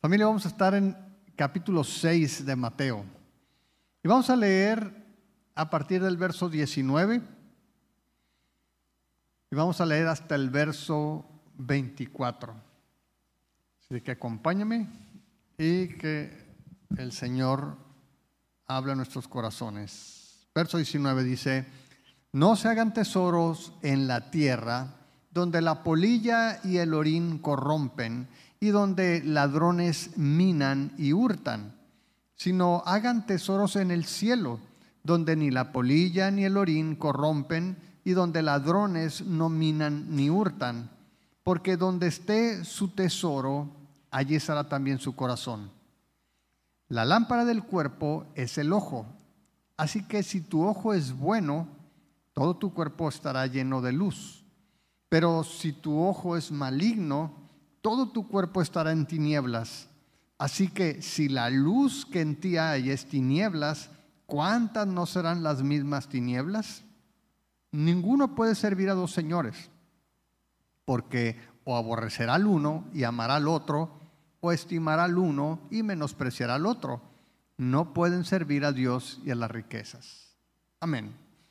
Familia, vamos a estar en capítulo 6 de Mateo. Y vamos a leer a partir del verso 19 y vamos a leer hasta el verso 24. Así que acompáñame y que el Señor hable a nuestros corazones. Verso 19 dice: no se hagan tesoros en la tierra, donde la polilla y el orín corrompen, y donde ladrones minan y hurtan, sino hagan tesoros en el cielo, donde ni la polilla ni el orín corrompen, y donde ladrones no minan ni hurtan, porque donde esté su tesoro, allí estará también su corazón. La lámpara del cuerpo es el ojo, así que si tu ojo es bueno, todo tu cuerpo estará lleno de luz. Pero si tu ojo es maligno, todo tu cuerpo estará en tinieblas. Así que si la luz que en ti hay es tinieblas, ¿cuántas no serán las mismas tinieblas? Ninguno puede servir a dos señores, porque o aborrecerá al uno y amará al otro, o estimará al uno y menospreciará al otro. No pueden servir a Dios y a las riquezas. Amén.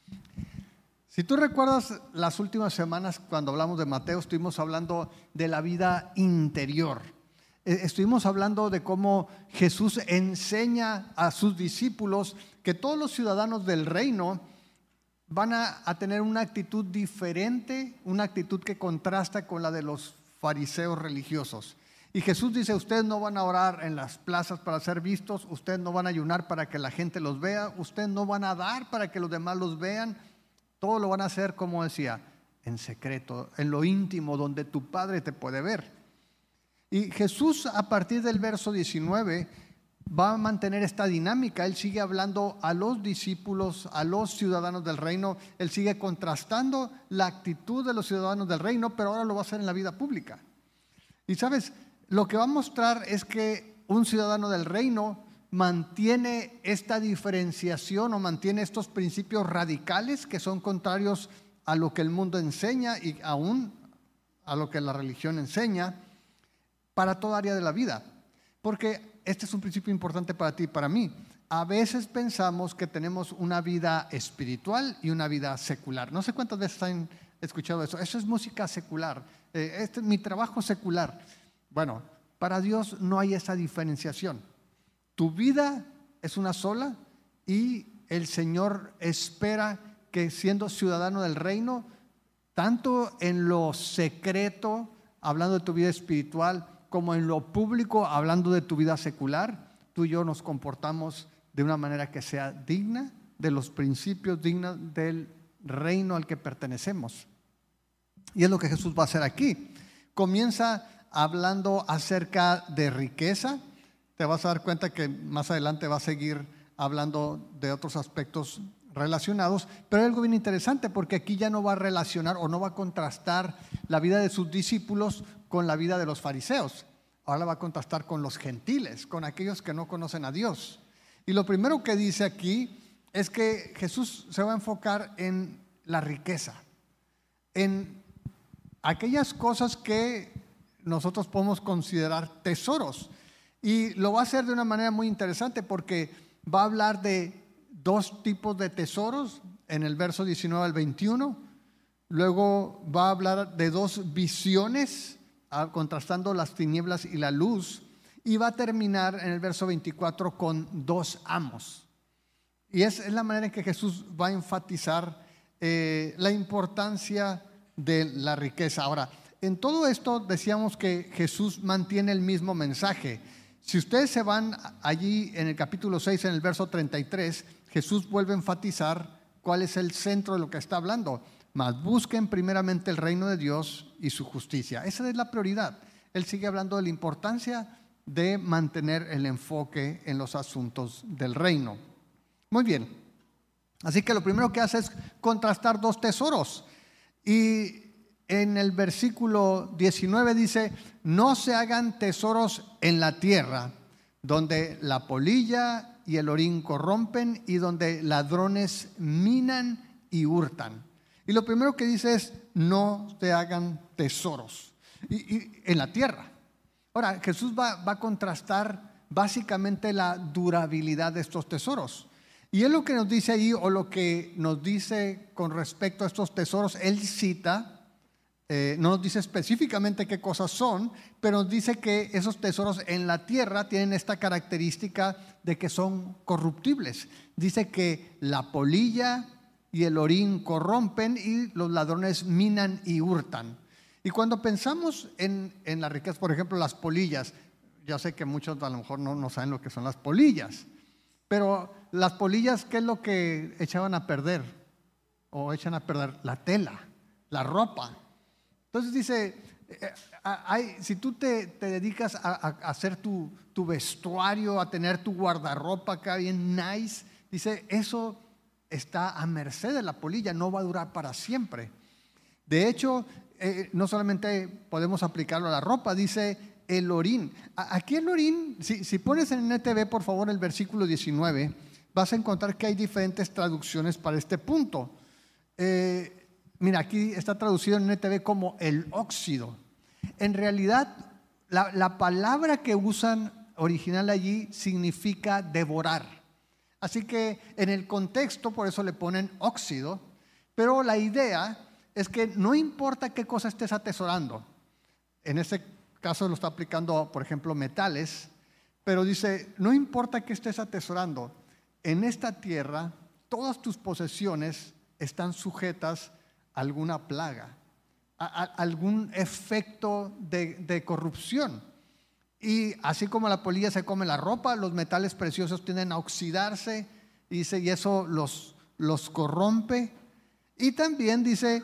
Si tú recuerdas las últimas semanas cuando hablamos de Mateo, estuvimos hablando de la vida interior. Estuvimos hablando de cómo Jesús enseña a sus discípulos que todos los ciudadanos del reino van a tener una actitud diferente, una actitud que contrasta con la de los fariseos religiosos. Y Jesús dice: ustedes no van a orar en las plazas para ser vistos, ustedes no van a ayunar para que la gente los vea, ustedes no van a dar para que los demás los vean. Todo lo van a hacer, como decía, en secreto, en lo íntimo, donde tu Padre te puede ver. Y Jesús, a partir del verso 19, va a mantener esta dinámica. Él sigue hablando a los discípulos, a los ciudadanos del reino. Él sigue contrastando la actitud de los ciudadanos del reino, pero ahora lo va a hacer en la vida pública. Y sabes, lo que va a mostrar es que un ciudadano del reino mantiene esta diferenciación o mantiene estos principios radicales que son contrarios a lo que el mundo enseña y aún a lo que la religión enseña para toda área de la vida. Porque este es un principio importante para ti y para mí. A veces pensamos que tenemos una vida espiritual y una vida secular. No sé cuántas veces han escuchado eso. Eso es música secular. Este es mi trabajo secular. Bueno, para Dios no hay esa diferenciación. Tu vida es una sola y el Señor espera que, siendo ciudadano del reino, tanto en lo secreto, hablando de tu vida espiritual, como en lo público, hablando de tu vida secular, tú y yo nos comportamos de una manera que sea digna de los principios, digna del reino al que pertenecemos. Y es lo que Jesús va a hacer aquí. Comienza hablando acerca de riqueza. Te vas a dar cuenta que más adelante va a seguir hablando de otros aspectos relacionados, pero hay algo bien interesante, porque aquí ya no va a relacionar o no va a contrastar la vida de sus discípulos con la vida de los fariseos. Ahora la va a contrastar con los gentiles, con aquellos que no conocen a Dios. Y lo primero que dice aquí es que Jesús se va a enfocar en la riqueza, en aquellas cosas que nosotros podemos considerar tesoros. Y lo va a hacer de una manera muy interesante, porque va a hablar de dos tipos de tesoros en el verso 19 al 21. Luego va a hablar de dos visiones, contrastando las tinieblas y la luz. Y va a terminar en el verso 24 con dos amos. Y es la manera en que Jesús va a enfatizar la importancia de la riqueza. Ahora, en todo esto decíamos que Jesús mantiene el mismo mensaje. Si ustedes se van allí en el capítulo 6, en el verso 33, Jesús vuelve a enfatizar cuál es el centro de lo que está hablando. Mas busquen primeramente el reino de Dios y su justicia. Esa es la prioridad. Él sigue hablando de la importancia de mantener el enfoque en los asuntos del reino. Muy bien. Así que lo primero que hace es contrastar dos tesoros. Y en el versículo 19 dice: no se hagan tesoros en la tierra, donde la polilla y el orín corrompen y donde ladrones minan y hurtan. Y lo primero que dice es: no se hagan tesoros en la tierra. Ahora, Jesús va a contrastar básicamente la durabilidad de estos tesoros. Y es lo que nos dice ahí, o lo que nos dice con respecto a estos tesoros. Él cita, no nos dice específicamente qué cosas son, pero nos dice que esos tesoros en la tierra tienen esta característica de que son corruptibles. Dice que la polilla y el orín corrompen y los ladrones minan y hurtan. Y cuando pensamos en las riquezas, por ejemplo, las polillas, yo sé que muchos a lo mejor no saben lo que son las polillas, pero las polillas, ¿qué es lo que echaban a perder? O echan a perder la tela, la ropa. Entonces dice, si tú te dedicas a hacer tu vestuario, a tener tu guardarropa acá bien nice, dice, eso está a merced de la polilla, no va a durar para siempre. De hecho, no solamente podemos aplicarlo a la ropa, dice el orín. Aquí el orín, si pones en NTV por favor el versículo 19, vas a encontrar que hay diferentes traducciones para este punto. Mira, aquí está traducido en NTV como el óxido. En realidad, la palabra que usan original allí significa devorar. Así que en el contexto, por eso le ponen óxido, pero la idea es que no importa qué cosa estés atesorando. En este caso lo está aplicando, por ejemplo, metales, pero dice, no importa qué estés atesorando, en esta tierra todas tus posesiones están sujetas a alguna plaga, a algún efecto de corrupción. Y así como la polilla se come la ropa, los metales preciosos tienden a oxidarse, dice, y eso los corrompe. Y también dice,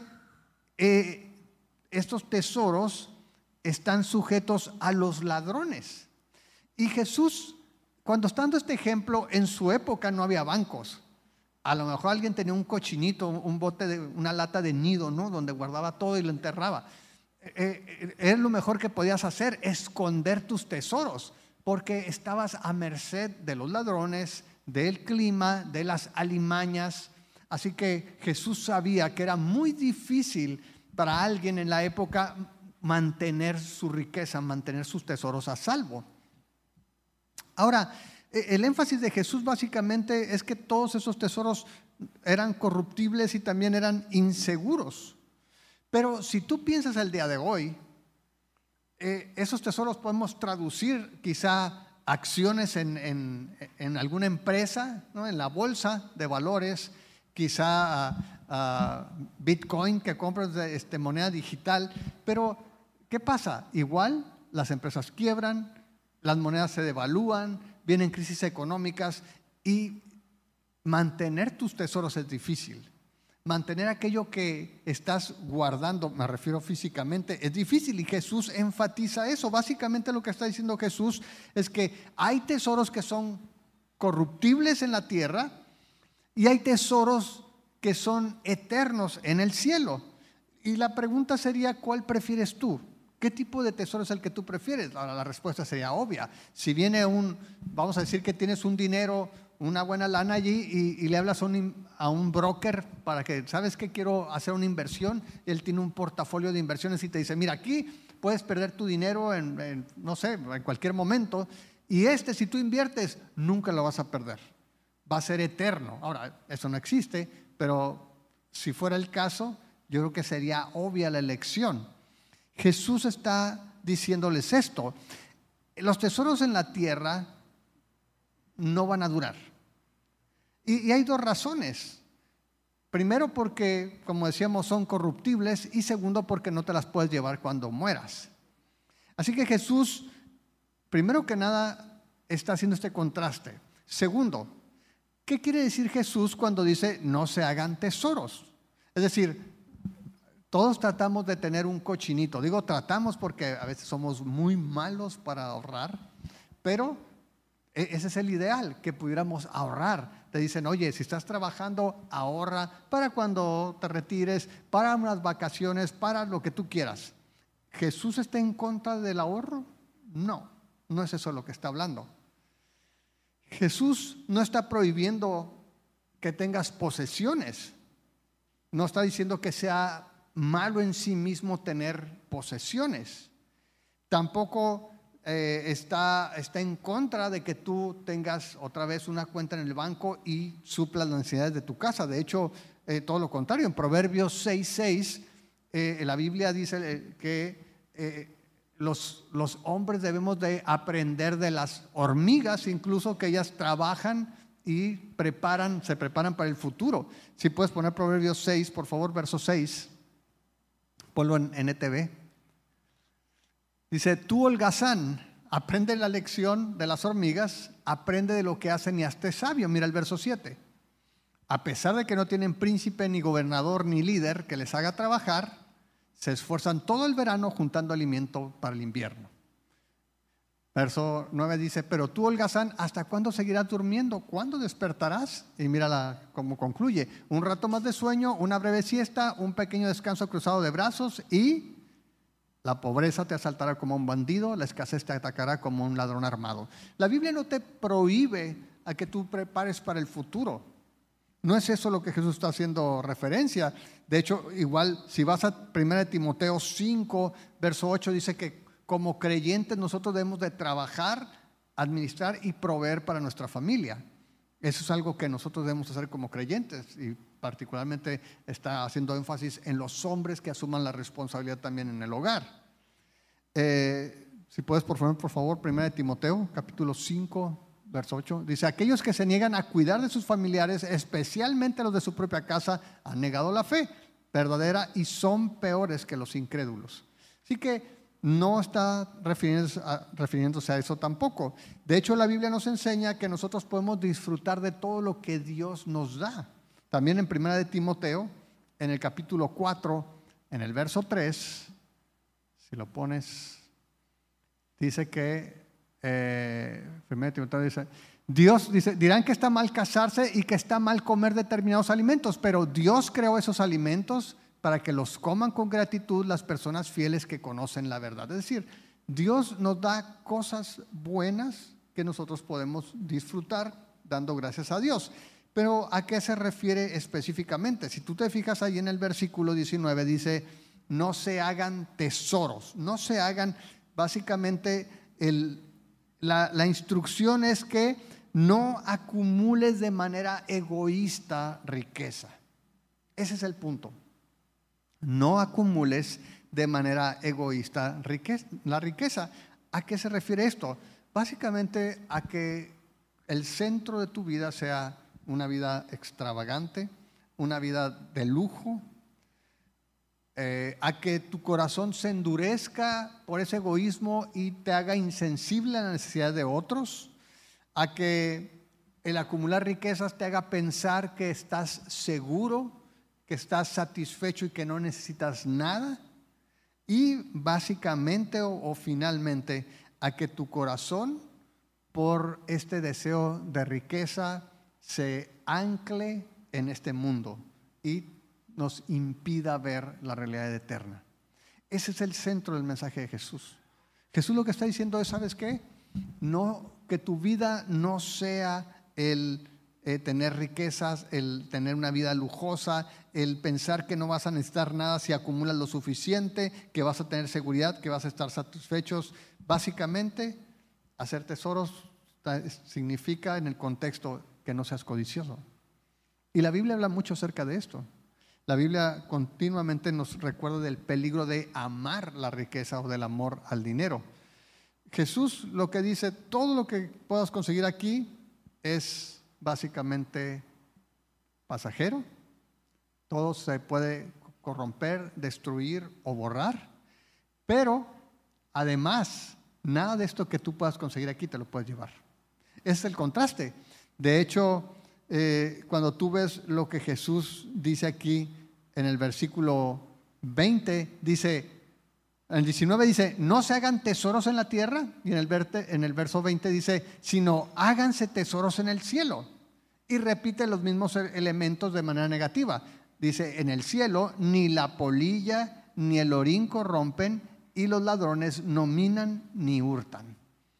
estos tesoros están sujetos a los ladrones. Y Jesús, cuando está dando este ejemplo, en su época no había bancos. A lo mejor alguien tenía un cochinito, un bote, una lata de nido, ¿no? Donde guardaba todo y lo enterraba. Es lo mejor que podías hacer, esconder tus tesoros, porque estabas a merced de los ladrones, del clima, de las alimañas. Así que Jesús sabía que era muy difícil para alguien en la época mantener su riqueza, mantener sus tesoros a salvo. Ahora, el énfasis de Jesús básicamente es que todos esos tesoros eran corruptibles y también eran inseguros. Pero si tú piensas el día de hoy, esos tesoros podemos traducir quizá acciones en alguna empresa, ¿no? En la bolsa de valores, quizá Bitcoin que compras moneda digital. Pero ¿qué pasa? Igual las empresas quiebran, las monedas se devalúan, vienen crisis económicas y mantener tus tesoros es difícil. Mantener aquello que estás guardando, me refiero físicamente, es difícil, y Jesús enfatiza eso. Básicamente lo que está diciendo Jesús es que hay tesoros que son corruptibles en la tierra y hay tesoros que son eternos en el cielo. Y la pregunta sería, ¿cuál prefieres tú? ¿Qué tipo de tesoro es el que tú prefieres? Ahora, la respuesta sería obvia. Si viene vamos a decir que tienes un dinero, una buena lana allí, y le hablas a un broker para que, ¿sabes qué? Quiero hacer una inversión. Él tiene un portafolio de inversiones y te dice, mira, aquí puedes perder tu dinero no sé, en cualquier momento. Y si tú inviertes, nunca lo vas a perder. Va a ser eterno. Ahora, eso no existe, pero si fuera el caso, yo creo que sería obvia la elección. Jesús está diciéndoles esto. Los tesoros en la tierra no van a durar. Y hay dos razones. Primero, porque, como decíamos, son corruptibles, y segundo, porque no te las puedes llevar cuando mueras. Así que Jesús, primero que nada, está haciendo este contraste. Segundo, ¿qué quiere decir Jesús cuando dice no se hagan tesoros? Es decir, todos tratamos de tener un cochinito. Digo tratamos porque a veces somos muy malos para ahorrar, pero ese es el ideal, que pudiéramos ahorrar. Te dicen, oye, si estás trabajando, ahorra para cuando te retires, para unas vacaciones, para lo que tú quieras. ¿Jesús está en contra del ahorro? No, no es eso lo que está hablando. Jesús no está prohibiendo que tengas posesiones. No está diciendo que sea malo en sí mismo tener posesiones. Tampoco está en contra de que tú tengas otra vez una cuenta en el banco y suplas las necesidades de tu casa. De hecho, todo lo contrario. En Proverbios 6:6, la Biblia dice que los hombres debemos de aprender de las hormigas, incluso que ellas trabajan y se preparan para el futuro. Si puedes poner Proverbios 6, por favor, verso 6, ponlo en NTV. Dice: tú, holgazán, aprende la lección de las hormigas, aprende de lo que hacen y hazte sabio. Mira el verso 7. A pesar de que no tienen príncipe, ni gobernador, ni líder que les haga trabajar, se esfuerzan todo el verano juntando alimento para el invierno. Verso 9 dice: pero tú, holgazán, ¿hasta cuándo seguirás durmiendo? ¿Cuándo despertarás? Y mira cómo concluye: un rato más de sueño, una breve siesta, un pequeño descanso cruzado de brazos, y la pobreza te asaltará como un bandido, la escasez te atacará como un ladrón armado. La Biblia no te prohíbe a que tú prepares para el futuro. No es eso lo que Jesús está haciendo referencia. De hecho, igual si vas a 1 Timoteo 5, verso 8, dice que como creyentes nosotros debemos de trabajar, administrar y proveer para nuestra familia. Eso es algo que nosotros debemos hacer como creyentes, y particularmente está haciendo énfasis en los hombres que asuman la responsabilidad también en el hogar. Si puedes, por favor, 1 Timoteo capítulo 5, verso 8, dice: aquellos que se niegan a cuidar de sus familiares, especialmente los de su propia casa, han negado la fe verdadera y son peores que los incrédulos. Así que no está refiriéndose a eso tampoco. De hecho, la Biblia nos enseña que nosotros podemos disfrutar de todo lo que Dios nos da. También en 1 Timoteo, en el capítulo 4, en el verso 3, si lo pones, dice que 1 Timoteo dice: Dios dice, dirán que está mal casarse y que está mal comer determinados alimentos, pero Dios creó esos alimentos para que los coman con gratitud las personas fieles que conocen la verdad. Es decir, Dios nos da cosas buenas que nosotros podemos disfrutar dando gracias a Dios. Pero ¿a qué se refiere específicamente? Si tú te fijas ahí en el versículo 19, dice: no se hagan tesoros. No se hagan, básicamente la instrucción es que no acumules de manera egoísta riqueza. Ese es el punto. No acumules de manera egoísta la riqueza. ¿A qué se refiere esto? Básicamente a que el centro de tu vida sea una vida extravagante, una vida de lujo, a que tu corazón se endurezca por ese egoísmo y te haga insensible a la necesidad de otros, a que el acumular riquezas te haga pensar que estás seguro, que estás satisfecho y que no necesitas nada, y básicamente o finalmente a que tu corazón, por este deseo de riqueza, se ancle en este mundo y nos impida ver la realidad eterna. Ese es el centro del mensaje de Jesús. Jesús lo que está diciendo es: ¿sabes qué? No, que tu vida no sea el tener riquezas, el tener una vida lujosa, el pensar que no vas a necesitar nada si acumulas lo suficiente, que vas a tener seguridad, que vas a estar satisfechos. Básicamente, hacer tesoros significa, en el contexto, que no seas codicioso. Y la Biblia habla mucho acerca de esto. La Biblia continuamente nos recuerda del peligro de amar la riqueza o del amor al dinero. Jesús lo que dice: todo lo que puedas conseguir aquí es básicamente pasajero. Todo se puede corromper, destruir o borrar, pero además nada de esto que tú puedas conseguir aquí te lo puedes llevar. Ese es el contraste. De hecho, cuando tú ves lo que Jesús dice aquí en el versículo 20, dice, en el 19 dice: no se hagan tesoros en la tierra, y en el verso 20 dice: sino háganse tesoros en el cielo. Y repite los mismos elementos de manera negativa. Dice: en el cielo ni la polilla ni el orín corrompen, y los ladrones no minan ni hurtan.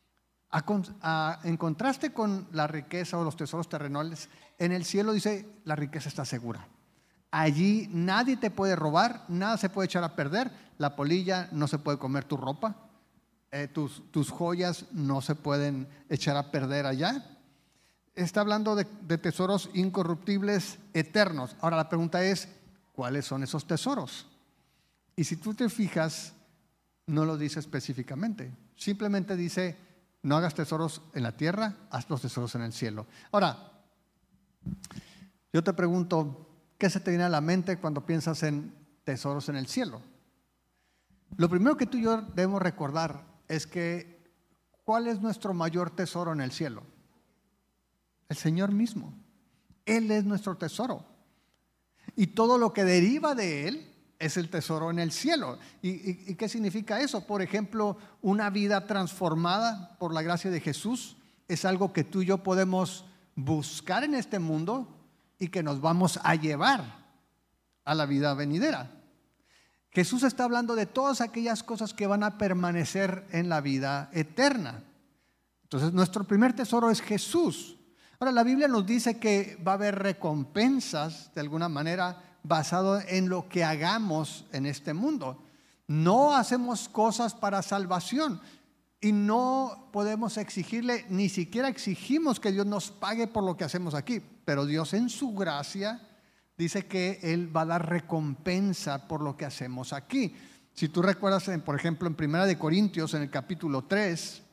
En contraste con la riqueza o los tesoros terrenales, en el cielo dice: la riqueza está segura. Allí nadie te puede robar, nada se puede echar a perder. La polilla no se puede comer tu ropa, tus joyas no se pueden echar a perder allá. Está hablando de tesoros incorruptibles, eternos. Ahora la pregunta es, ¿cuáles son esos tesoros? Y si tú te fijas, no lo dice específicamente. Simplemente dice, no hagas tesoros en la tierra, haz los tesoros en el cielo. Ahora, yo te pregunto, ¿qué se te viene a la mente cuando piensas en tesoros en el cielo? Lo primero que tú y yo debemos recordar es que, ¿cuál es nuestro mayor tesoro en el cielo? El Señor mismo. Él es nuestro tesoro. Y todo lo que deriva de Él es el tesoro en el cielo. ¿Y qué significa eso? Por ejemplo, una vida transformada por la gracia de Jesús es algo que tú y yo podemos buscar en este mundo y que nos vamos a llevar a la vida venidera. Jesús está hablando de todas aquellas cosas que van a permanecer en la vida eterna. Entonces, nuestro primer tesoro es Jesús. Ahora, la Biblia nos dice que va a haber recompensas, de alguna manera, basado en lo que hagamos en este mundo. No hacemos cosas para salvación y no podemos exigirle, ni siquiera exigimos que Dios nos pague por lo que hacemos aquí, pero Dios en su gracia dice que Él va a dar recompensa por lo que hacemos aquí. Si tú recuerdas, por ejemplo, en 1 Corintios, en el capítulo 3,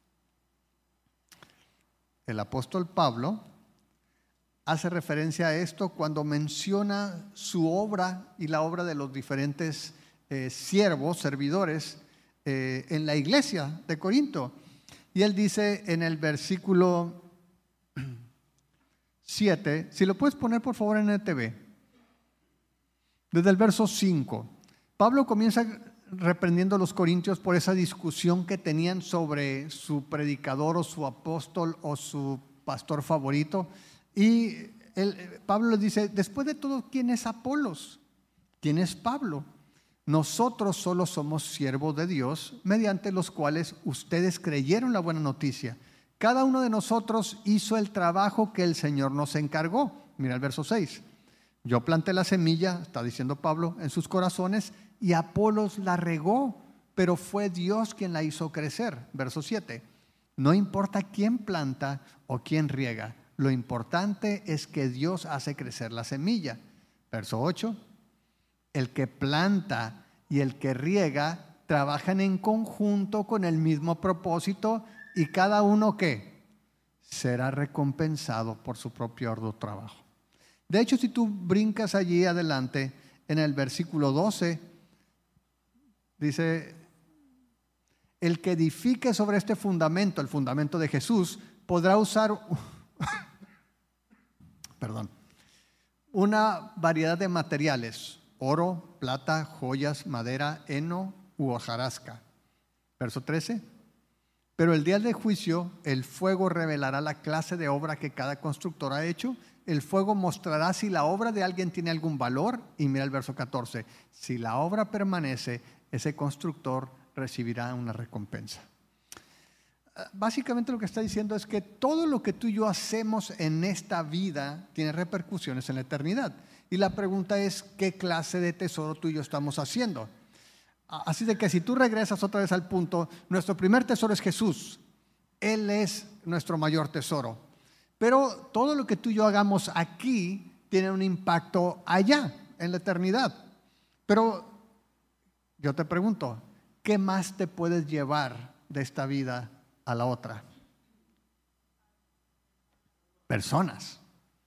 el apóstol Pablo hace referencia a esto cuando menciona su obra y la obra de los diferentes siervos, servidores en la iglesia de Corinto. Y él dice en el versículo 7, si lo puedes poner por favor en NTV, desde el verso 5, Pablo comienza reprendiendo a los corintios por esa discusión que tenían sobre su predicador o su apóstol o su pastor favorito. Y Pablo les dice, después de todo, ¿quién es Apolos? ¿Quién es Pablo? Nosotros solo somos siervos de Dios, mediante los cuales ustedes creyeron la buena noticia. Cada uno de nosotros hizo el trabajo que el Señor nos encargó. Mira el verso 6. Yo planté la semilla, está diciendo Pablo, en sus corazones, y Apolos la regó, pero fue Dios quien la hizo crecer. Verso 7. No importa quién planta o quién riega, lo importante es que Dios hace crecer la semilla. Verso 8. El que planta y el que riega trabajan en conjunto con el mismo propósito, y cada uno ¿qué? Será recompensado por su propio arduo trabajo. De hecho, si tú brincas allí adelante, en el versículo 12, dice, el que edifique sobre este fundamento, el fundamento de Jesús, podrá usar una variedad de materiales, oro, plata, joyas, madera, heno u hojarasca. Verso 13. Pero el día del juicio, el fuego revelará la clase de obra que cada constructor ha hecho. El fuego mostrará si la obra de alguien tiene algún valor. Y mira el verso 14. Si la obra permanece, ese constructor recibirá una recompensa. Básicamente lo que está diciendo es que todo lo que tú y yo hacemos en esta vida tiene repercusiones en la eternidad. Y la pregunta es, ¿qué clase de tesoro tú y yo estamos haciendo? Así de que si tú regresas otra vez al punto, nuestro primer tesoro es Jesús. Él es nuestro mayor tesoro. Pero todo lo que tú y yo hagamos aquí tiene un impacto allá, en la eternidad. Pero yo te pregunto, ¿qué más te puedes llevar de esta vida a la otra? Personas.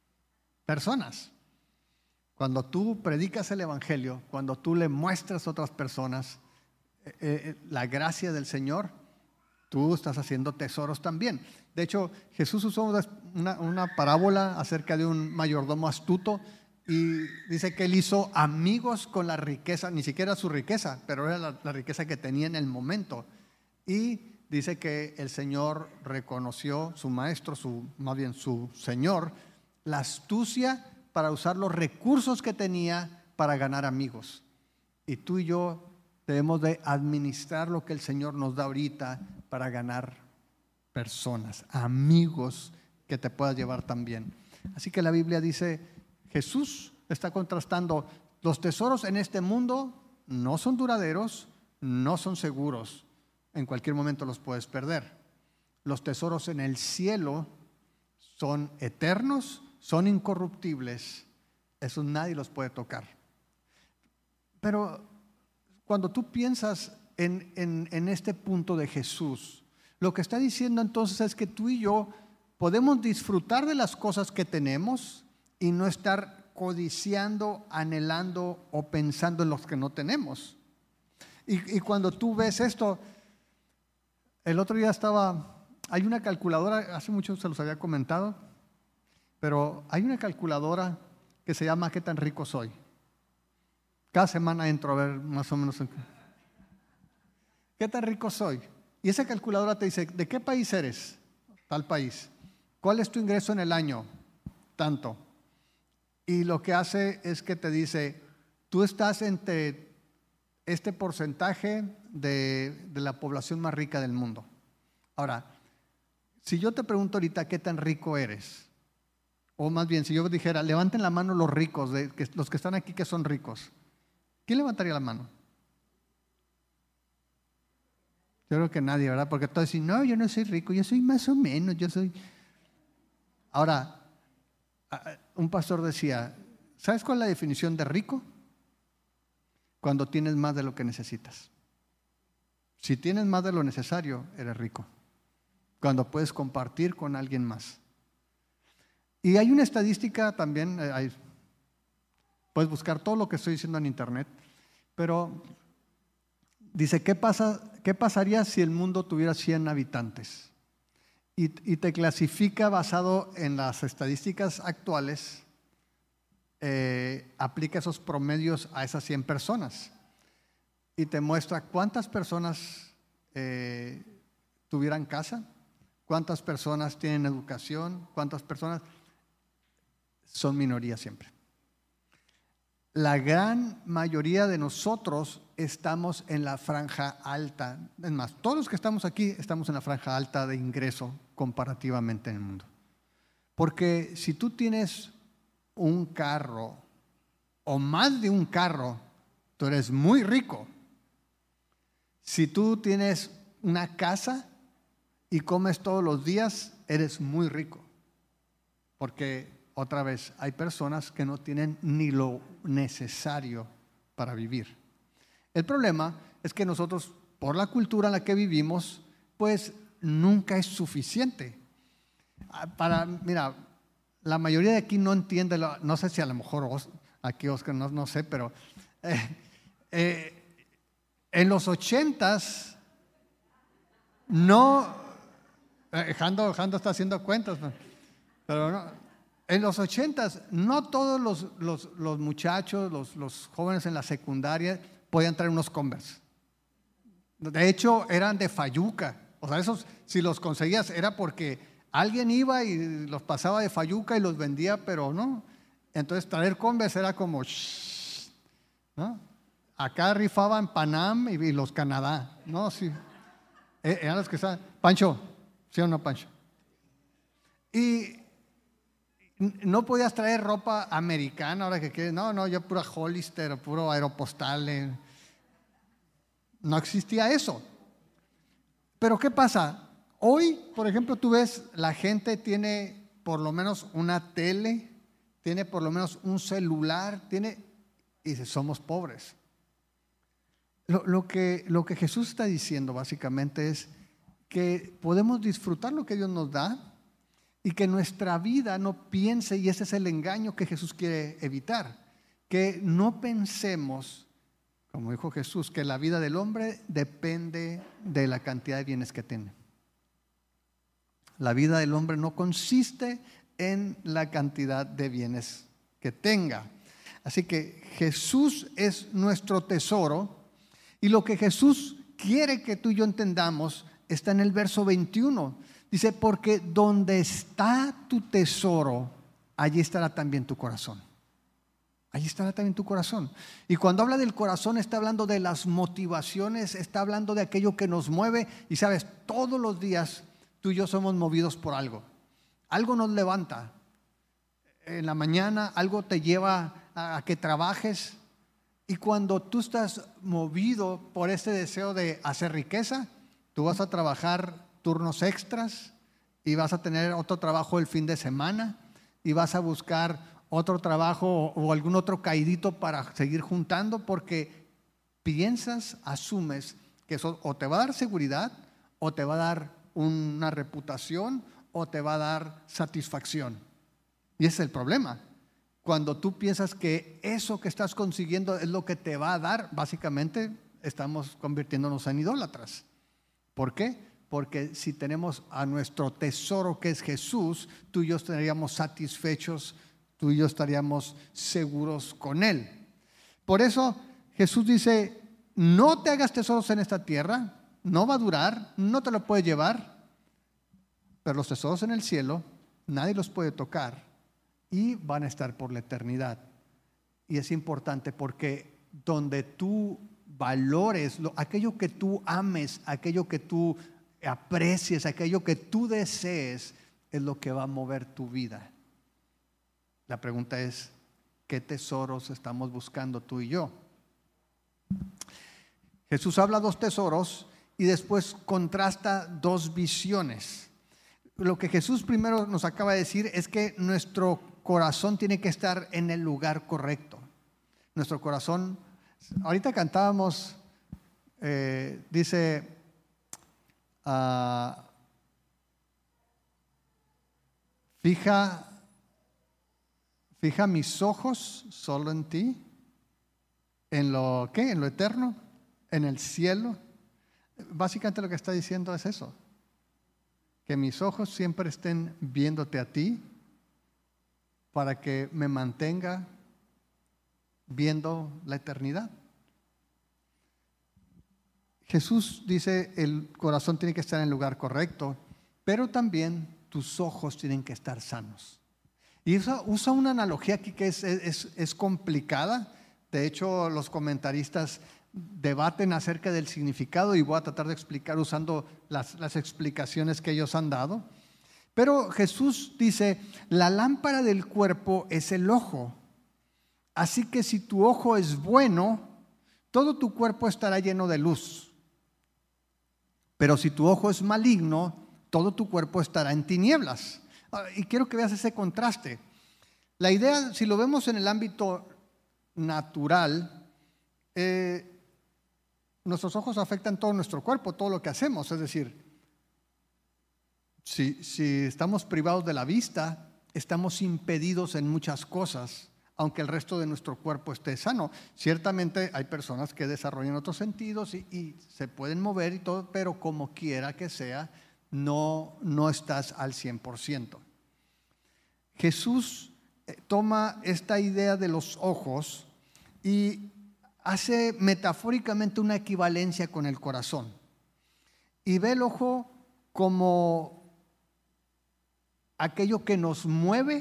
Cuando tú predicas el evangelio, cuando tú le muestras a otras personas la gracia del Señor, tú estás haciendo tesoros también. De hecho, Jesús usó una parábola acerca de un mayordomo astuto y dice que él hizo amigos con la riqueza, ni siquiera su riqueza, pero era la riqueza que tenía en el momento. Y dice que el Señor reconoció, su maestro, más bien su Señor, la astucia para usar los recursos que tenía para ganar amigos. Y tú y yo debemos de administrar lo que el Señor nos da ahorita para ganar personas, amigos que te puedas llevar también. Así que la Biblia dice, Jesús está contrastando, los tesoros en este mundo no son duraderos, no son seguros. en cualquier momento los puedes perder. Los tesoros en el cielo son eternos, son incorruptibles, esos nadie los puede tocar. Pero cuando tú piensas en este punto de Jesús, lo que está diciendo entonces es que tú y yo podemos disfrutar de las cosas que tenemos y no estar codiciando, anhelando o pensando en los que no tenemos. Y cuando tú ves esto, el otro día hay una calculadora, hace mucho se los había comentado, pero hay una calculadora que se llama ¿Qué tan rico soy? Cada semana entro a ver más o menos ¿qué tan rico soy? Y esa calculadora te dice, ¿de qué país eres? Tal país. ¿Cuál es tu ingreso en el año? Tanto. Y lo que hace es que te dice, tú estás entre este porcentaje de la población más rica del mundo. Ahora, si yo te pregunto ahorita qué tan rico eres, o más bien si yo dijera, levanten la mano los ricos, los que están aquí que son ricos, ¿quién levantaría la mano? Yo creo que nadie, ¿verdad? Porque todos dicen, no, yo no soy rico, yo soy más o menos, yo soy... Ahora, un pastor decía, ¿sabes cuál es la definición de rico? Cuando tienes más de lo que necesitas. Si tienes más de lo necesario, eres rico. Cuando puedes compartir con alguien más. Y hay una estadística también, puedes buscar todo lo que estoy diciendo en internet, pero dice, ¿qué pasaría si el mundo tuviera 100 habitantes? Y te clasifica basado en las estadísticas actuales, aplica esos promedios a esas 100 personas y te muestra cuántas personas tuvieran casa, cuántas personas tienen educación, cuántas personas son minorías siempre. La gran mayoría de nosotros estamos en la franja alta. Es más, todos los que estamos aquí estamos en la franja alta de ingreso comparativamente en el mundo. Porque si tú tienes un carro o más de un carro, tú eres muy rico. Si tú tienes una casa y comes todos los días, eres muy rico. Porque otra vez, hay personas que no tienen ni lo necesario para vivir. El problema es que nosotros, por la cultura en la que vivimos, pues nunca es suficiente. Mira, la mayoría de aquí no entiende, no sé si a lo mejor aquí Oscar, no sé, pero en los 80s, no, Jando está haciendo cuentas, pero no. En los 80s, no todos los muchachos, los jóvenes en la secundaria podían traer unos Converse. De hecho, eran de fayuca. O sea, esos, si los conseguías, era porque alguien iba y los pasaba de fayuca y los vendía, pero no. Entonces, traer Converse era como, ¿no? Acá rifaban Panam y los Canadá. No, sí. Eran los que estaban. Pancho, ¿sí o no, Pancho? Y no podías traer ropa americana ahora que quieres. No, yo pura Hollister, puro Aeropostale. No existía eso. Pero ¿qué pasa? Hoy, por ejemplo, tú ves, la gente tiene por lo menos una tele, tiene por lo menos un celular, y dice, somos pobres. Lo que Jesús está diciendo básicamente es que podemos disfrutar lo que Dios nos da, y que nuestra vida no piense, y ese es el engaño que Jesús quiere evitar, que no pensemos, como dijo Jesús, que la vida del hombre depende de la cantidad de bienes que tiene. La vida del hombre no consiste en la cantidad de bienes que tenga. Así que Jesús es nuestro tesoro, y lo que Jesús quiere que tú y yo entendamos está en el verso 21. Dice, porque donde está tu tesoro, allí estará también tu corazón. Allí estará también tu corazón. Y cuando habla del corazón, está hablando de las motivaciones, está hablando de aquello que nos mueve. Y sabes, todos los días tú y yo somos movidos por algo. Algo nos levanta. En la mañana algo te lleva a que trabajes. Y cuando tú estás movido por ese deseo de hacer riqueza, Tú vas a trabajar turnos extras y vas a tener otro trabajo el fin de semana y vas a buscar otro trabajo o algún otro caidito para seguir juntando, porque piensas, asumes que eso o te va a dar seguridad o te va a dar una reputación o te va a dar satisfacción. Y ese es el problema. Cuando tú piensas que eso que estás consiguiendo es lo que te va a dar, básicamente estamos convirtiéndonos en idólatras. ¿Por qué? Porque si tenemos a nuestro tesoro, que es Jesús, tú y yo estaríamos satisfechos, tú y yo estaríamos seguros con Él. Por eso Jesús dice: no te hagas tesoros en esta tierra, no va a durar, no te lo puedes llevar, pero los tesoros en el cielo nadie los puede tocar y van a estar por la eternidad. Y es importante porque donde tú valores aquello que tú ames, aquello que tú aprecies, aquello que tú desees, es lo que va a mover tu vida. La pregunta es: ¿qué tesoros estamos buscando tú y yo? Jesús habla dos tesoros y después contrasta dos visiones. Lo que Jesús primero nos acaba de decir es que nuestro corazón tiene que estar en el lugar correcto. Nuestro corazón, ahorita cantábamos, dice, fija mis ojos solo en ti, en lo ¿qué? En lo eterno, en el cielo. Básicamente lo que está diciendo es eso, que mis ojos siempre estén viéndote a ti, para que me mantenga viendo la eternidad. Jesús dice: el corazón tiene que estar en el lugar correcto, pero también tus ojos tienen que estar sanos. Y usa una analogía aquí que es complicada. De hecho, los comentaristas debaten acerca del significado y voy a tratar de explicar usando las explicaciones que ellos han dado. Pero Jesús dice: la lámpara del cuerpo es el ojo. Así que si tu ojo es bueno, todo tu cuerpo estará lleno de luz. Pero si tu ojo es maligno, todo tu cuerpo estará en tinieblas. Y quiero que veas ese contraste. La idea, si lo vemos en el ámbito natural, nuestros ojos afectan todo nuestro cuerpo, todo lo que hacemos. Es decir, si estamos privados de la vista, estamos impedidos en muchas cosas, aunque el resto de nuestro cuerpo esté sano. Ciertamente hay personas que desarrollan otros sentidos y se pueden mover y todo, pero como quiera que sea, no estás al 100%. Jesús toma esta idea de los ojos y hace metafóricamente una equivalencia con el corazón. Y ve el ojo como aquello que nos mueve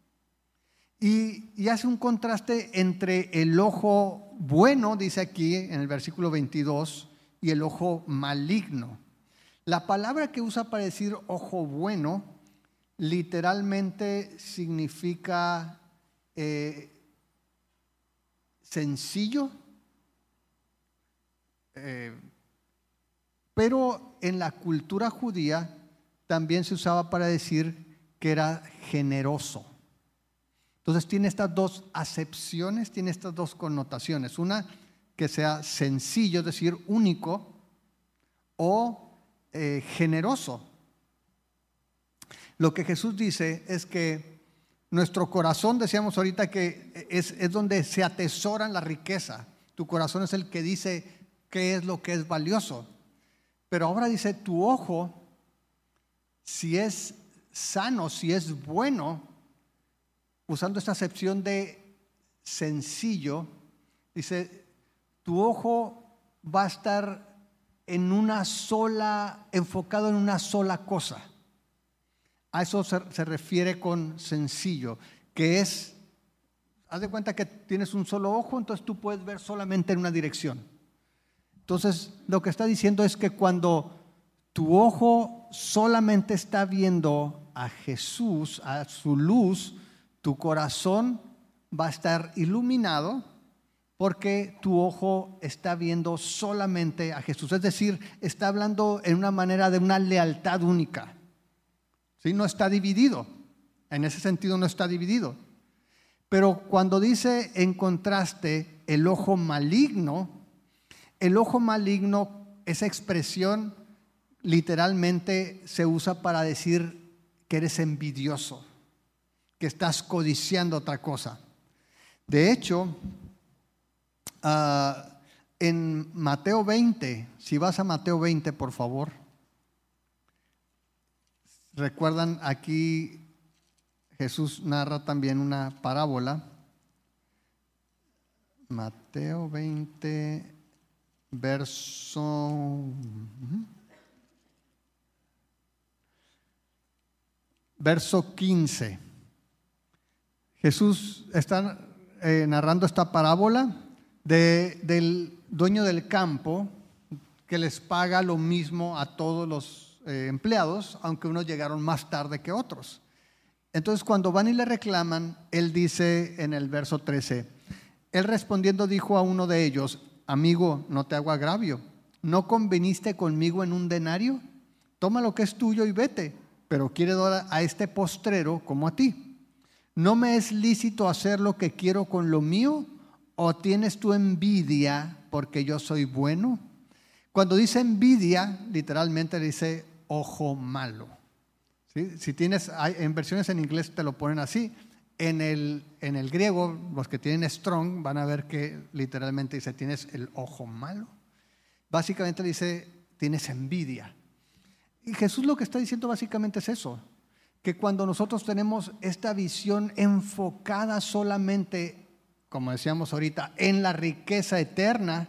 y hace un contraste entre el ojo bueno, dice aquí en el versículo 22, y el ojo maligno. La palabra que usa para decir ojo bueno literalmente significa sencillo, pero en la cultura judía también se usaba para decir que era generoso. Entonces tiene estas dos acepciones, tiene estas dos connotaciones. Una, que sea sencillo, es decir, único, o generoso. Lo que Jesús dice es que nuestro corazón, decíamos ahorita que es donde se atesoran la riqueza. Tu corazón es el que dice qué es lo que es valioso. Pero ahora dice: tu ojo, si es sano, si es bueno, usando esta acepción de sencillo, dice: tu ojo va a estar enfocado en una sola cosa. A eso se refiere con sencillo, que es, haz de cuenta que tienes un solo ojo, entonces tú puedes ver solamente en una dirección. Entonces, lo que está diciendo es que cuando tu ojo solamente está viendo a Jesús, a su luz, tu corazón va a estar iluminado porque tu ojo está viendo solamente a Jesús. Es decir, está hablando en una manera de una lealtad única. ¿Sí? No está dividido. En ese sentido no está dividido. Pero cuando dice en contraste el ojo maligno, esa expresión literalmente se usa para decir que eres envidioso, que estás codiciando otra cosa. De hecho, en Mateo 20, si vas a Mateo 20, por favor, recuerdan aquí Jesús narra también una parábola. Mateo 20, verso 15. Jesús está narrando esta parábola del dueño del campo que les paga lo mismo a todos los empleados, aunque unos llegaron más tarde que otros. Entonces, cuando van y le reclaman, él dice en el verso 13, él respondiendo dijo a uno de ellos: amigo, no te hago agravio, ¿no conveniste conmigo en un denario? Toma lo que es tuyo y vete, pero quiere dar a este postrero como a ti. ¿No me es lícito hacer lo que quiero con lo mío? ¿O tienes tú envidia porque yo soy bueno? Cuando dice envidia, literalmente dice ojo malo. ¿Sí? Si tienes, en versiones en inglés te lo ponen así. En el griego, los que tienen Strong van a ver que literalmente dice tienes el ojo malo. Básicamente dice tienes envidia. Y Jesús lo que está diciendo básicamente es eso, que cuando nosotros tenemos esta visión enfocada solamente, como decíamos ahorita, en la riqueza eterna,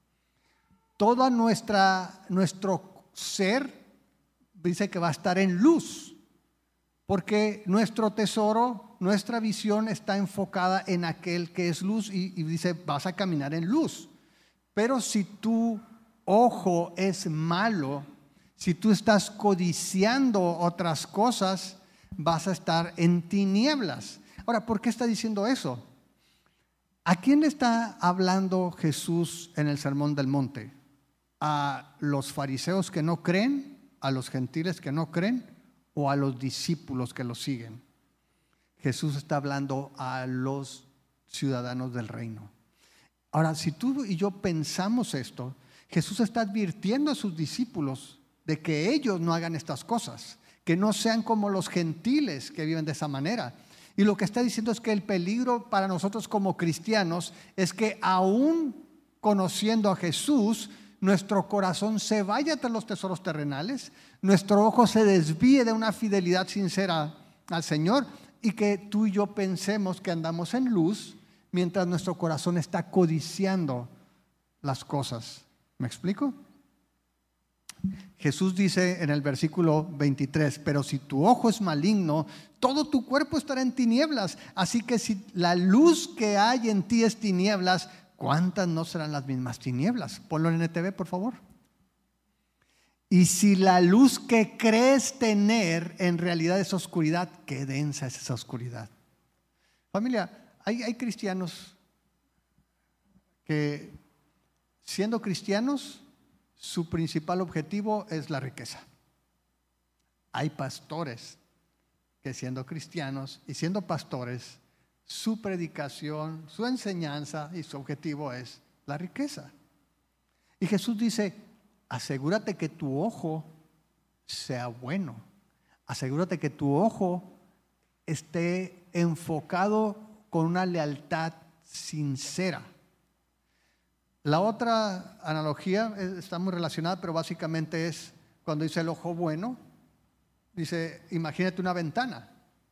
todo nuestro ser dice que va a estar en luz, porque nuestro tesoro, nuestra visión está enfocada en aquel que es luz y dice vas a caminar en luz. Pero si tu ojo es malo, si tú estás codiciando otras cosas, vas a estar en tinieblas. Ahora, ¿por qué está diciendo eso? ¿A quién le está hablando Jesús en el Sermón del Monte? ¿A los fariseos que no creen? ¿A los gentiles que no creen? ¿O a los discípulos que lo siguen? Jesús está hablando a los ciudadanos del reino. Ahora, si tú y yo pensamos esto, Jesús está advirtiendo a sus discípulos de que ellos no hagan estas cosas, que no sean como los gentiles que viven de esa manera. Y lo que está diciendo es que el peligro para nosotros como cristianos es que aún conociendo a Jesús, nuestro corazón se vaya tras los tesoros terrenales, nuestro ojo se desvíe de una fidelidad sincera al Señor y que tú y yo pensemos que andamos en luz mientras nuestro corazón está codiciando las cosas. ¿Me explico? Jesús dice en el versículo 23, pero si tu ojo es maligno, todo tu cuerpo estará en tinieblas. Así que si la luz que hay en ti es tinieblas, ¿cuántas no serán las mismas tinieblas? Ponlo en NTV, por favor. Y si la luz que crees tener en realidad es oscuridad, qué densa es esa oscuridad. Familia, hay cristianos que siendo cristianos, su principal objetivo es la riqueza. Hay pastores que siendo cristianos y siendo pastores, su predicación, su enseñanza y su objetivo es la riqueza. Y Jesús dice, asegúrate que tu ojo sea bueno. Asegúrate que tu ojo esté enfocado con una lealtad sincera. La otra analogía está muy relacionada, pero básicamente es cuando dice el ojo bueno, dice, imagínate una ventana.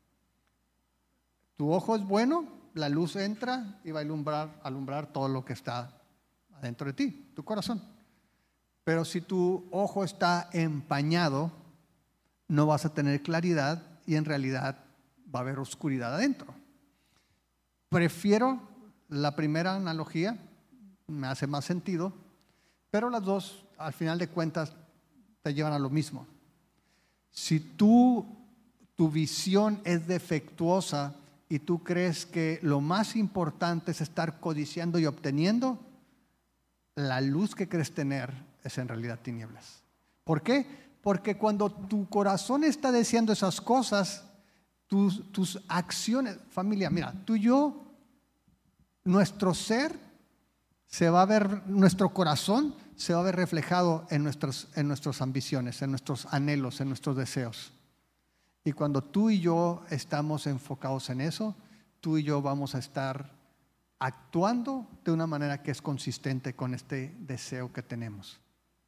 Tu ojo es bueno, la luz entra y va a alumbrar todo lo que está adentro de ti, tu corazón. Pero si tu ojo está empañado, no vas a tener claridad y en realidad va a haber oscuridad adentro. Prefiero la primera analogía, me hace más sentido, pero las dos al final de cuentas te llevan a lo mismo. Si tu visión es defectuosa, y tú crees que lo más importante es estar codiciando y obteniendo, la luz que crees tener es en realidad tinieblas. ¿Por qué? Porque cuando tu corazón está deseando esas cosas, tus acciones, familia, mira, tú y yo, nuestro ser se va a ver, nuestro corazón se va a ver reflejado en nuestras ambiciones, en nuestros anhelos, en nuestros deseos. Y cuando tú y yo estamos enfocados en eso, tú y yo vamos a estar actuando de una manera que es consistente con este deseo que tenemos.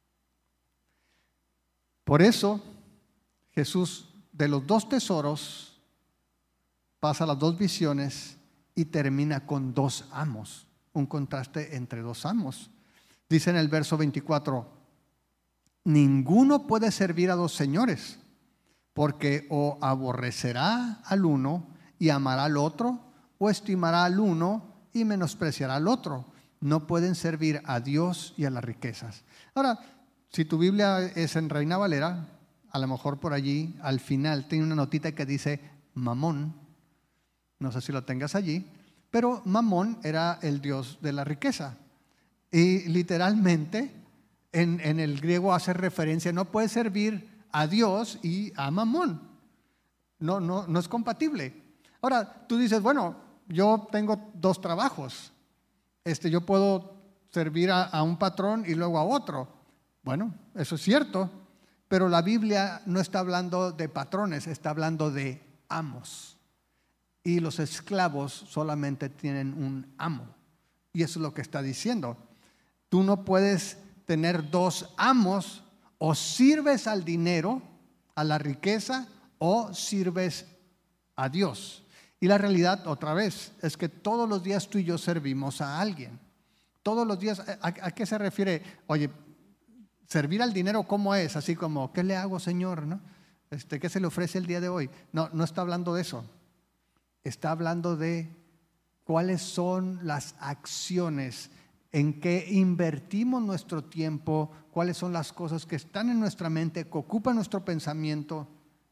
Por eso, Jesús, de los 2 tesoros, pasa a las 2 visiones y termina con 2 amos, un contraste entre 2 amos. Dice en el verso 24, ninguno puede servir a 2 señores, porque o aborrecerá al uno y amará al otro, o estimará al uno y menospreciará al otro. No pueden servir a Dios y a las riquezas. Ahora, si tu Biblia es en Reina Valera, a lo mejor por allí al final tiene una notita que dice Mamón. No sé si lo tengas allí, pero Mamón era el dios de la riqueza. Y literalmente en el griego hace referencia, no puede servir a Dios y a Mamón. No es compatible. Ahora, tú dices, bueno, yo tengo 2 trabajos. Yo puedo servir a un patrón y luego a otro. Bueno, eso es cierto, pero la Biblia no está hablando de patrones, está hablando de amos. Y los esclavos solamente tienen un amo. Y eso es lo que está diciendo. Tú no puedes tener 2 amos, o sirves al dinero, a la riqueza, o sirves a Dios. Y la realidad, otra vez, es que todos los días tú y yo servimos a alguien. Todos los días, ¿a qué se refiere? Oye, servir al dinero, ¿cómo es? Así como, ¿qué le hago, Señor? ¿No? ¿Qué se le ofrece el día de hoy? No está hablando de eso. Está hablando de cuáles son las acciones en que invertimos nuestro tiempo, cuáles son las cosas que están en nuestra mente, que ocupan nuestro pensamiento,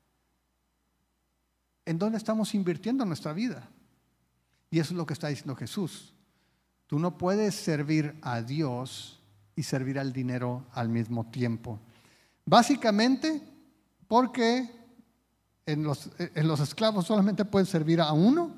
en dónde estamos invirtiendo nuestra vida. Y eso es lo que está diciendo Jesús. Tú no puedes servir a Dios y servir al dinero al mismo tiempo. Básicamente porque en los esclavos solamente pueden servir a uno,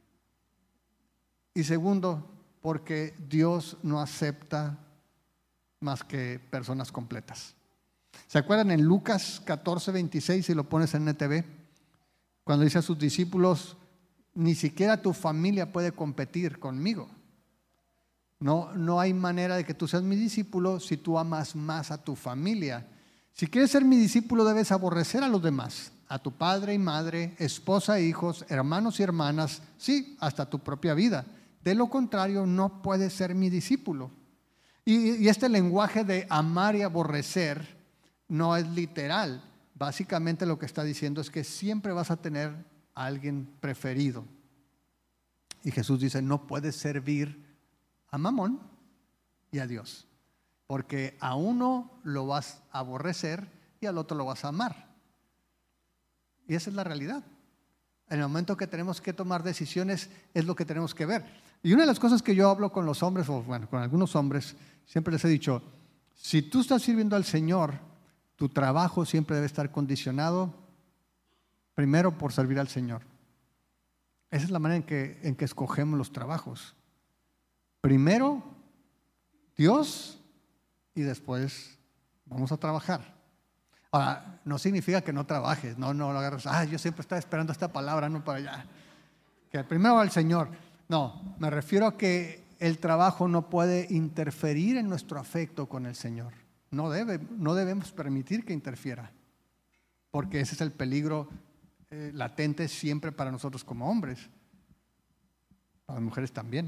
y segundo, porque Dios no acepta más que personas completas. ¿Se acuerdan en Lucas 14:26, si lo pones en NTV? Cuando dice a sus discípulos, ni siquiera tu familia puede competir conmigo. No hay manera de que tú seas mi discípulo si tú amas más a tu familia. Si quieres ser mi discípulo, debes aborrecer a los demás, a tu padre y madre, esposa e hijos, hermanos y hermanas, sí, hasta tu propia vida. De lo contrario, no puedes ser mi discípulo. Y este lenguaje de amar y aborrecer no es literal. Básicamente lo que está diciendo es que siempre vas a tener a alguien preferido. Y Jesús dice, no puedes servir a Mamón y a Dios, porque a uno lo vas a aborrecer y al otro lo vas a amar. Y esa es la realidad. En el momento que tenemos que tomar decisiones es lo que tenemos que ver. Y una de las cosas que yo hablo con los hombres, o bueno, con algunos hombres, siempre les he dicho, si tú estás sirviendo al Señor, tu trabajo siempre debe estar condicionado primero por servir al Señor. Esa es la manera en que escogemos los trabajos. Primero Dios y después vamos a trabajar. Ahora, no significa que no trabajes, no lo agarres. Yo siempre estaba esperando esta palabra, no para allá. Que primero al Señor. No, me refiero a que el trabajo no puede interferir en nuestro afecto con el Señor. No debemos permitir que interfiera, porque ese es el peligro latente siempre para nosotros como hombres. Para las mujeres también.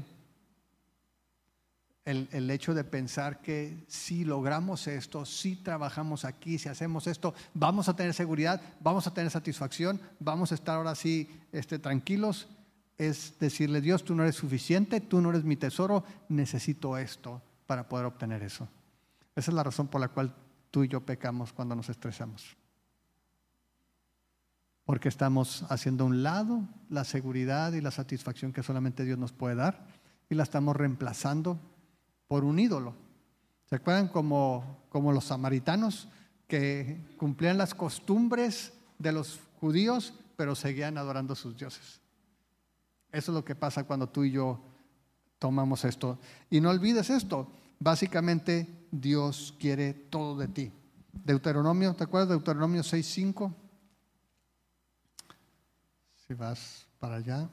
El hecho de pensar que si logramos esto, si trabajamos aquí, si hacemos esto, vamos a tener seguridad, vamos a tener satisfacción, vamos a estar ahora sí tranquilos, es decirle, Dios, tú no eres suficiente, tú no eres mi tesoro, necesito esto para poder obtener eso. Esa es la razón por la cual tú y yo pecamos cuando nos estresamos. porque estamos haciendo a un lado la seguridad y la satisfacción que solamente Dios nos puede dar y la estamos reemplazando por un ídolo. ¿Se acuerdan como los samaritanos que cumplían las costumbres de los judíos, pero seguían adorando a sus dioses? Eso es lo que pasa cuando tú y yo tomamos esto. Y no olvides esto, básicamente Dios quiere todo de ti. Deuteronomio, ¿te acuerdas? Deuteronomio 6:5. Si vas para allá.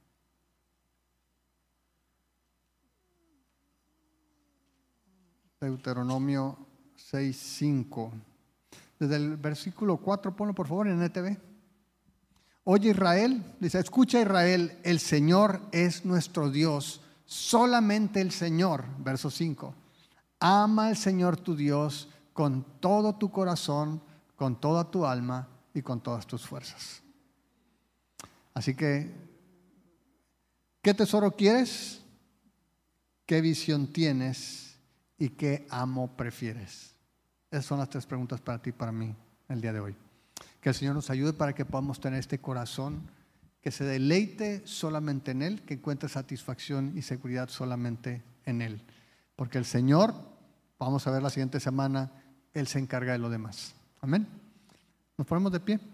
Deuteronomio 6:5. Desde el versículo 4, ponlo por favor en NTV. Oye Israel, dice, escucha Israel, el Señor es nuestro Dios, solamente el Señor. Verso 5. Ama al Señor tu Dios con todo tu corazón, con toda tu alma y con todas tus fuerzas. Así que, ¿qué tesoro quieres? ¿Qué visión tienes? ¿Y qué amo prefieres? Esas son las 3 preguntas para ti y para mí el día de hoy. Que el Señor nos ayude para que podamos tener este corazón que se deleite solamente en Él, que encuentre satisfacción y seguridad solamente en Él. Porque el Señor, vamos a ver la siguiente semana, Él se encarga de lo demás. Amén. Nos ponemos de pie.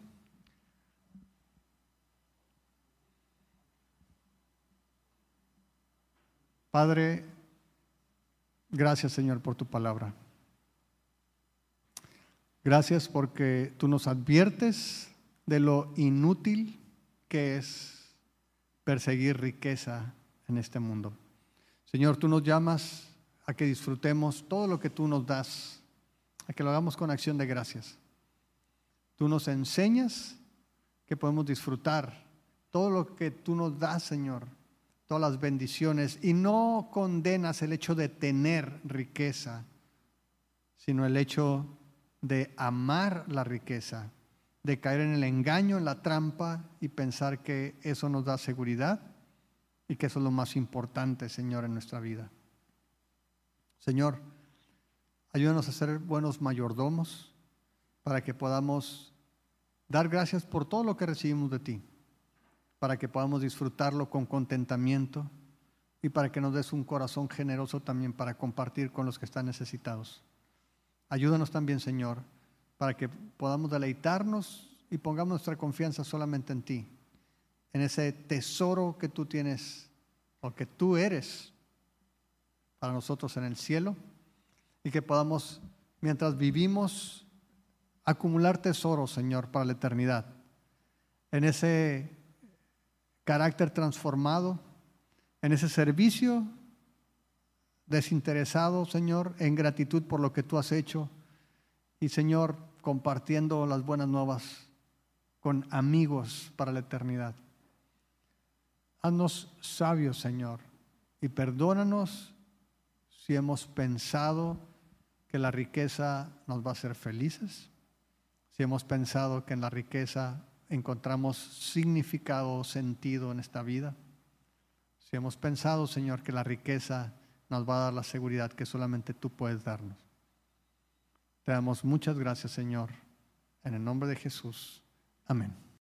Padre, gracias Señor por tu palabra. Gracias porque tú nos adviertes de lo inútil que es perseguir riqueza en este mundo. Señor, tú nos llamas a que disfrutemos todo lo que tú nos das, a que lo hagamos con acción de gracias. Tú nos enseñas que podemos disfrutar todo lo que tú nos das, Señor, todas las bendiciones, y no condenas el hecho de tener riqueza, sino el hecho de amar la riqueza, de caer en el engaño, en la trampa y pensar que eso nos da seguridad y que eso es lo más importante, Señor, en nuestra vida. Señor, ayúdanos a ser buenos mayordomos para que podamos dar gracias por todo lo que recibimos de ti, para que podamos disfrutarlo con contentamiento y para que nos des un corazón generoso también para compartir con los que están necesitados. Ayúdanos también, Señor, para que podamos deleitarnos y pongamos nuestra confianza solamente en ti, en ese tesoro que tú tienes o que tú eres para nosotros en el cielo, y que podamos, mientras vivimos, acumular tesoros, Señor, para la eternidad, en ese carácter transformado, en ese servicio desinteresado, Señor, en gratitud por lo que tú has hecho, y Señor, compartiendo las buenas nuevas con amigos para la eternidad. Haznos sabios, Señor, y perdónanos si hemos pensado que la riqueza nos va a hacer felices, si hemos pensado que en la riqueza encontramos significado o sentido en esta vida, si hemos pensado, Señor, que la riqueza nos va a dar la seguridad que solamente tú puedes darnos. Te damos muchas gracias, Señor, en el nombre de Jesús. Amén.